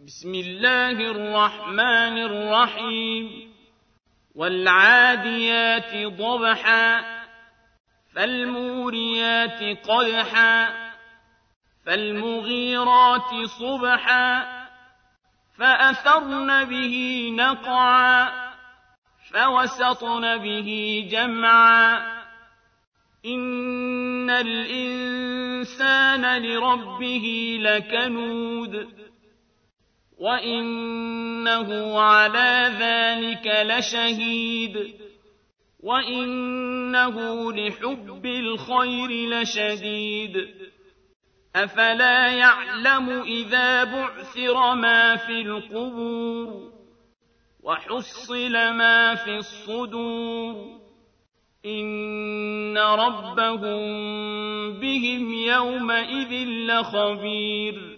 بسم الله الرحمن الرحيم والعاديات ضبحا فالموريات قدحا فالمغيرات صبحا فأثرن به نقعا فوسطن به جمعا إن الإنسان لربه لكنود وإنه على ذلك لشهيد وإنه لحب الخير لشديد أفلا يعلم إذا بعثر ما في القبور وحصل ما في الصدور إن ربهم بهم يومئذ لخبير